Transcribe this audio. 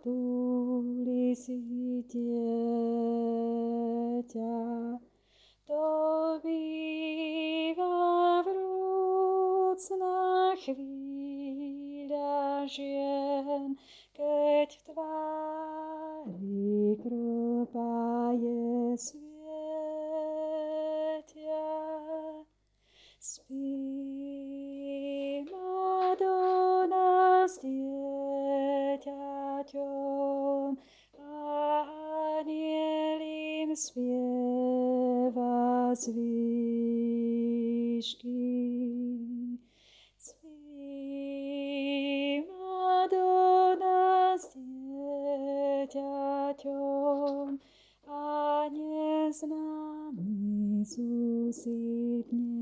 túli si dieťa. To býva vrúcna chvíľa žien, keď v tvári krupa je svietia. Spí Madonna s dieťaťom, anjel im spieva z výšky. Spí Madonna s dieťaťom, a neznámy súsypne